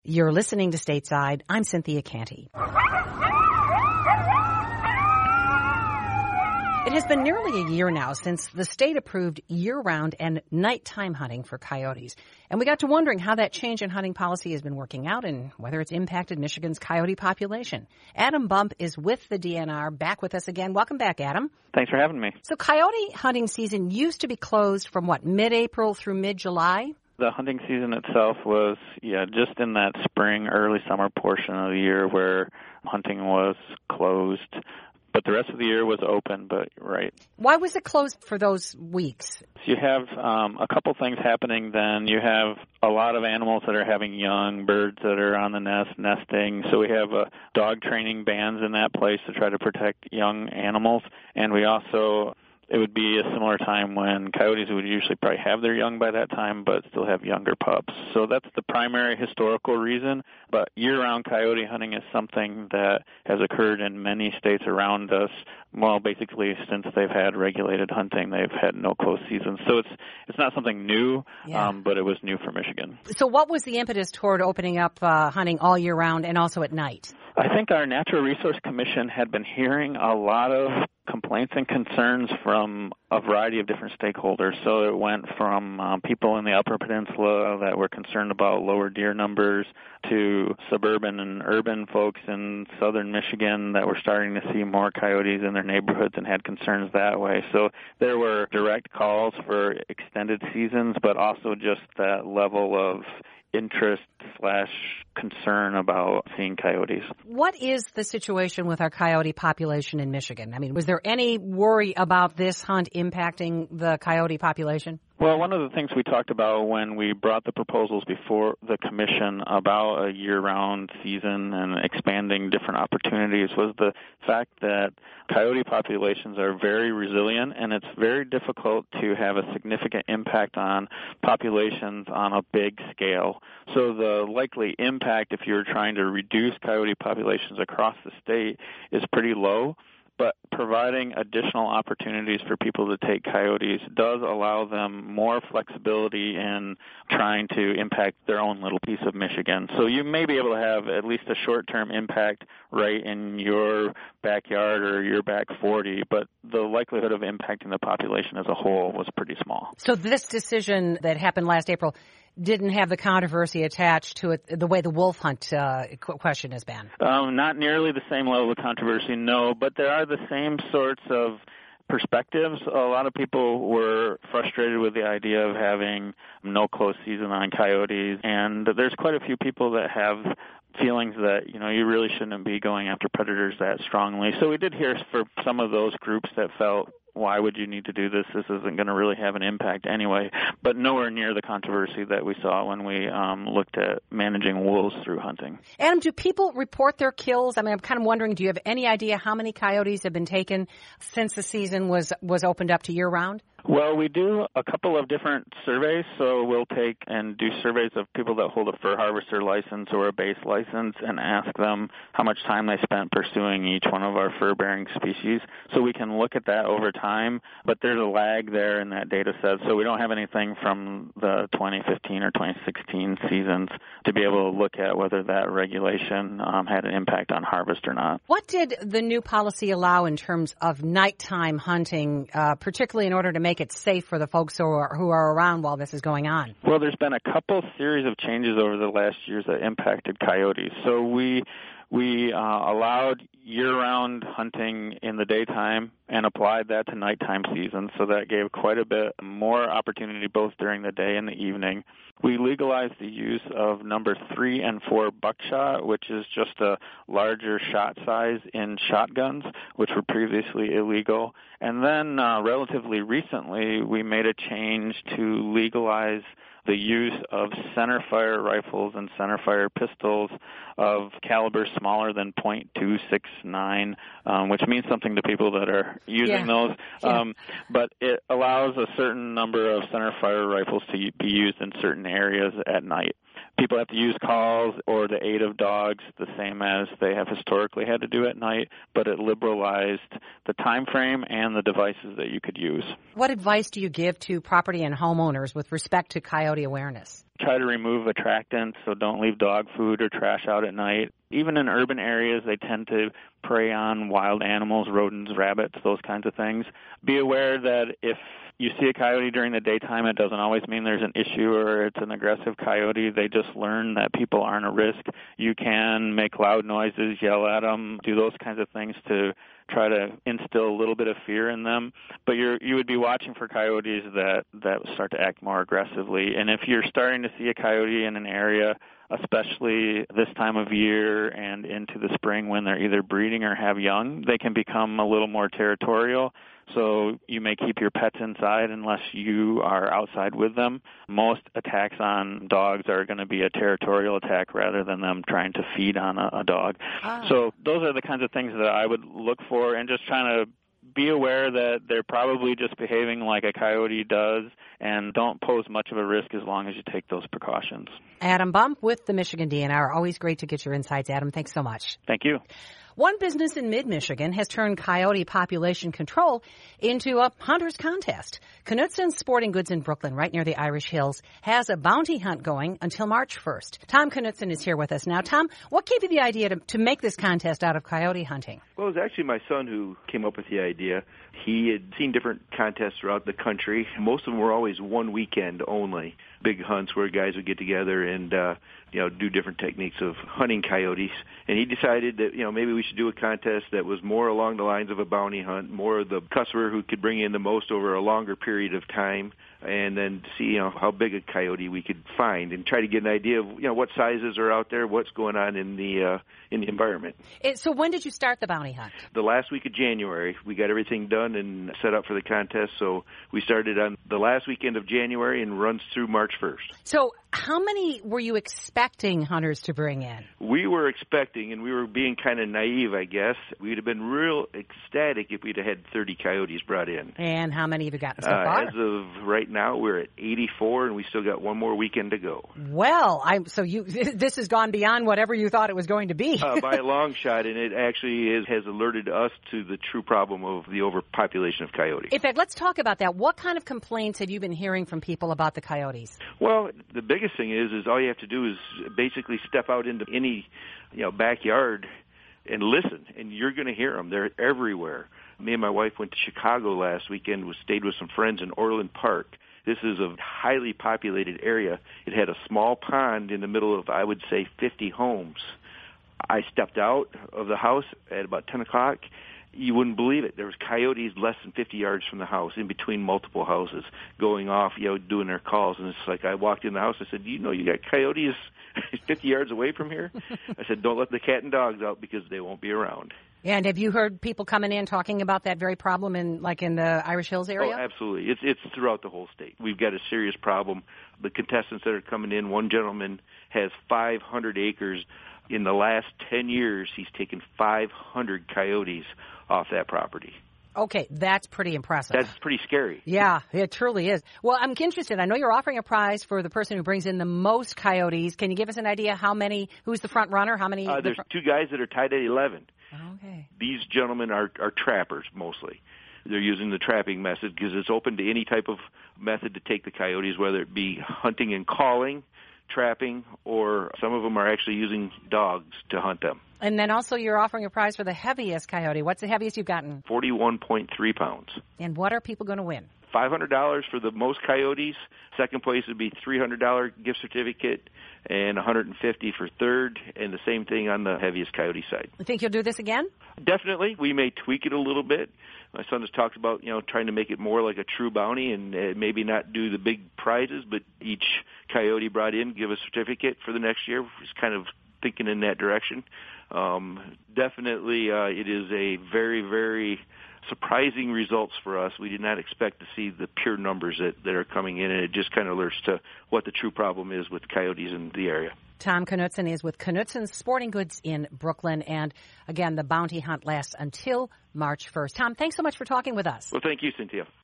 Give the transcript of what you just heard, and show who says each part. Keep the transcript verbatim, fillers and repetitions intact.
Speaker 1: You're listening to Stateside. I'm Cynthia Canty. It has been nearly a year now since the state approved year-round and nighttime hunting for coyotes. And we got to wondering how that change in hunting policy has been working out and whether it's impacted Michigan's coyote population. Adam Bump is with the D N R, back with us again. Welcome back, Adam.
Speaker 2: Thanks for having me.
Speaker 1: So coyote hunting season used to be closed from, what, mid-April through mid-July?
Speaker 2: The hunting season itself was, yeah, just in that spring, early summer portion of the year where hunting was closed. But the rest of the year was open, but right.
Speaker 1: Why was it closed for those weeks?
Speaker 2: So you have um, a couple things happening then. You have a lot of animals that are having young, birds that are on the nest, nesting. So we have uh, dog training bans in that place to try to protect young animals. And we also... It would be a similar time when coyotes would usually probably have their young by that time, but still have younger pups. So that's the primary historical reason. But year-round coyote hunting is something that has occurred in many states around us. Well, basically, since they've had regulated hunting, they've had no closed seasons. So it's it's not something new, yeah. um, but it was new for Michigan.
Speaker 1: So what was the impetus toward opening up uh, hunting all year round and also at night?
Speaker 2: I think our Natural Resource Commission had been hearing a lot of complaints and concerns from a variety of different stakeholders. So it went from um, people in the Upper Peninsula that were concerned about lower deer numbers to suburban and urban folks in southern Michigan that were starting to see more coyotes in their neighborhoods and had concerns that way. So there were direct calls for extended seasons, but also just that level of interest slash concern about seeing coyotes.
Speaker 1: What is the situation with our coyote population in Michigan? I mean, was there any worry about this hunt impacting the coyote population?
Speaker 2: Well, one of the things we talked about when we brought the proposals before the commission about a year-round season and expanding different opportunities was the fact that coyote populations are very resilient, and it's very difficult to have a significant impact on populations on a big scale. So the likely impact if you're trying to reduce coyote populations across the state is pretty low. But providing additional opportunities for people to take coyotes does allow them more flexibility in trying to impact their own little piece of Michigan. So you may be able to have at least a short-term impact right in your backyard or your back forty, but the likelihood of impacting the population as a whole was pretty small.
Speaker 1: So this decision that happened last April didn't have the controversy attached to it the way the wolf hunt uh, question has been?
Speaker 2: Um, not nearly the same level of controversy, no, but there are the same sorts of perspectives. A lot of people were frustrated with the idea of having no closed season on coyotes, and there's quite a few people that have feelings that, you know, you really shouldn't be going after predators that strongly. So we did hear for some of those groups that felt, why would you need to do this? This isn't going to really have an impact anyway, but nowhere near the controversy that we saw when we um, looked at managing wolves through hunting.
Speaker 1: Adam, do people report their kills? I mean, I'm kind of wondering, do you have any idea how many coyotes have been taken since the season was, was opened up to year-round?
Speaker 2: Well, we do a couple of different surveys, so we'll take and do surveys of people that hold a fur harvester license or a base license and ask them how much time they spent pursuing each one of our fur-bearing species. So we can look at that over time, but there's a lag there in that data set, so we don't have anything from the twenty fifteen or twenty sixteen seasons to be able to look at whether that regulation um, had an impact on harvest or not.
Speaker 1: What did the new policy allow in terms of nighttime hunting, uh, particularly in order to make make it safe for the folks who are, who are around while this is going on?
Speaker 2: Well, there's been a couple series of changes over the last years that impacted coyotes. So we we uh, allowed year-round hunting in the daytime and applied that to nighttime seasons, so that gave quite a bit more opportunity both during the day and the evening. We legalized the use of number three and four buckshot, which is just a larger shot size in shotguns, which were previously illegal. And then uh, relatively recently, we made a change to legalize the use of centerfire rifles and centerfire pistols of caliber smaller than point two six nine, um, which means something to people that are using yeah. those.
Speaker 1: Yeah.
Speaker 2: Um, but it allows a certain number of centerfire rifles to be used in certain areas at night. People have to use calls or the aid of dogs, the same as they have historically had to do at night, but it liberalized the time frame and the devices that you could use.
Speaker 1: What advice do you give to property and homeowners with respect to coyote awareness?
Speaker 2: try to remove attractants, so don't leave dog food or trash out at night. Even in urban areas, they tend to prey on wild animals, rodents, rabbits, those kinds of things. Be aware that if you see a coyote during the daytime, it doesn't always mean there's an issue or it's an aggressive coyote. They just learn that people aren't a risk. You can make loud noises, yell at them, do those kinds of things to try to instill a little bit of fear in them. But you're, you would be watching for coyotes that, that start to act more aggressively. And if you're starting to see a coyote in an area, especially this time of year and into the spring when they're either breeding or have young, they can become a little more territorial. So you may keep your pets inside unless you are outside with them. Most attacks on dogs are going to be a territorial attack rather than them trying to feed on a, a dog. Ah. So those are the kinds of things that I would look for, and just trying to be aware that they're probably just behaving like a coyote does, and don't pose much of a risk as long as you take those precautions.
Speaker 1: Adam Bump with the Michigan D N R. Always great to get your insights, Adam. Thanks so much.
Speaker 2: Thank you.
Speaker 1: One business in mid-Michigan has turned coyote population control into a hunter's contest. Knutson Sporting Goods in Brooklyn, right near the Irish Hills, has a bounty hunt going until March first. Tom Knutson is here with us now. Tom, what gave you the idea to, to make this contest out of coyote hunting?
Speaker 3: Well, it was actually my son who came up with the idea. He had seen different contests throughout the country. Most of them were always one weekend only. Big hunts where guys would get together and, uh, you know, do different techniques of hunting coyotes. And he decided that, you know, maybe we should do a contest that was more along the lines of a bounty hunt, more of the customer who could bring in the most over a longer period of time, and then see, you know, how big a coyote we could find and try to get an idea of, you know, what sizes are out there, what's going on in the uh, in the environment.
Speaker 1: It, so when did you start the bounty hunt?
Speaker 3: The last week of January. We got everything done and set up for the contest, so we started on the last weekend of January and runs through March first.
Speaker 1: So how many were you expecting hunters to bring in?
Speaker 3: We were expecting, and we were being kind of naive, I guess. We'd have been real ecstatic if we'd have had thirty coyotes brought in.
Speaker 1: And how many have you gotten so
Speaker 3: uh,
Speaker 1: far?
Speaker 3: As of right now, we're at eighty-four, and we still got one more weekend to go.
Speaker 1: Well, I'm so you. This has gone beyond whatever you thought it was going to be.
Speaker 3: uh, by a long shot, and it actually is, has alerted us to the true problem of the overpopulation of coyotes.
Speaker 1: In fact, let's talk about that. What kind of complaints have you been hearing from people about the coyotes?
Speaker 3: Well, the biggest thing is, is all you have to do is basically step out into any, you know, backyard and listen, and you're going to hear them. They're everywhere. Me and my wife went to Chicago last weekend. We stayed with some friends in Orland Park. This is a highly populated area. It had a small pond in the middle of, I would say, fifty homes. I stepped out of the house at about ten o'clock. You wouldn't believe it. There was coyotes less than fifty yards from the house, in between multiple houses, going off, you know, doing their calls. And it's like I walked in the house. I said, "Do you know you got coyotes fifty yards away from here?" I said, "Don't let the cat and dogs out because they won't be around."
Speaker 1: And have you heard people coming in talking about that very problem in, like, in the Irish Hills area?
Speaker 3: Oh, absolutely. It's it's throughout the whole state. We've got a serious problem. The contestants that are coming in, one gentleman has five hundred acres. In the last ten years, he's taken five hundred coyotes off that property.
Speaker 1: Okay, that's pretty impressive.
Speaker 3: That's pretty scary.
Speaker 1: Yeah, it truly is. Well, I'm interested. I know you're offering a prize for the person who brings in the most coyotes. Can you give us an idea how many, who's the front runner? How many?
Speaker 3: Uh, there's
Speaker 1: fr-
Speaker 3: two guys that are tied at eleven.
Speaker 1: Okay.
Speaker 3: These gentlemen are, are trappers mostly. They're using the trapping method because it's open to any type of method to take the coyotes, whether it be hunting and calling, trapping, or some of them are actually using dogs to hunt them.
Speaker 1: And then also you're offering a prize for the heaviest coyote. What's the heaviest you've gotten?
Speaker 3: forty-one point three pounds.
Speaker 1: And what are people going to win?
Speaker 3: five hundred dollars for the most coyotes. Second place would be three hundred dollars gift certificate and one hundred fifty dollars for third, and the same thing on the heaviest coyote side.
Speaker 1: You think you'll do this again?
Speaker 3: Definitely. We may tweak it a little bit. My son has talked about, you know, trying to make it more like a true bounty and uh, maybe not do the big prizes, but each coyote brought in give a certificate for the next year. He's kind of thinking in that direction. Um, definitely, uh, it is a very, very surprising results for us. We did not expect to see the pure numbers that, that are coming in, and it just kind of alerts to what the true problem is with coyotes in the area.
Speaker 1: Tom Knutson is with Knutson Sporting Goods in Brooklyn. And, again, the bounty hunt lasts until March first. Tom, thanks so much for talking with us.
Speaker 3: Well, thank you, Cynthia.